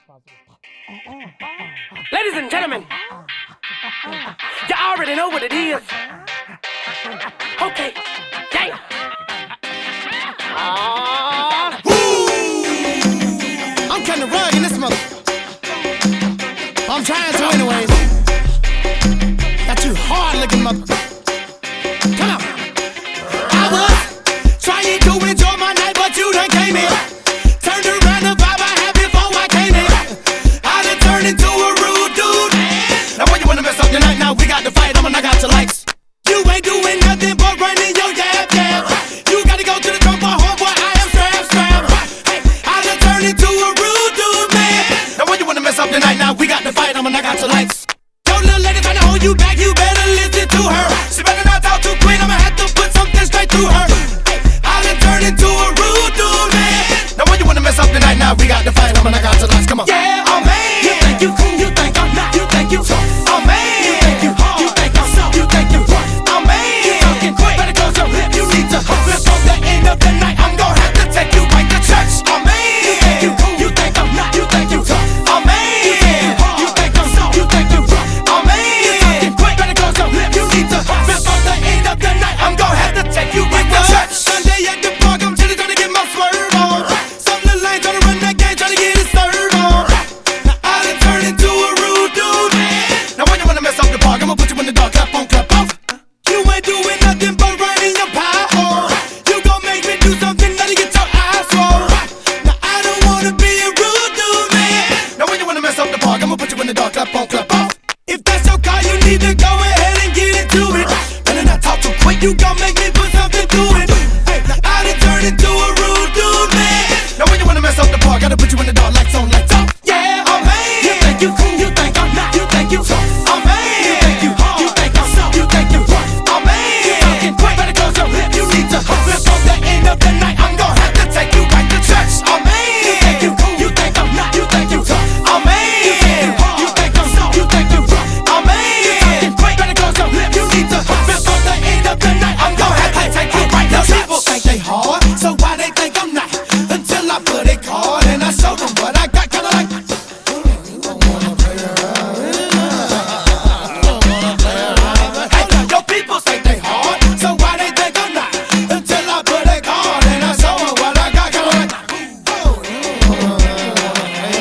Ladies and gentlemen, you already know what it is. Okay, yeah. I'm kinda rugged in this mother. I'm trying to anyways. Got you hard looking mother. Come on. I was trying to enjoy my night, but you done came in. Turned around the vibe I had before I came in. I done turned into a rude dude. Now when you wanna mess up your night, now we got to fight, I'ma knock out your lights. You ain't doing nothing but running your jab. You gotta go to the drum bar, homeboy, I am strap. Hey, I done turned into a rude dude, man. Now when you wanna mess up your night, now we got to fight, I'ma knock out your lights.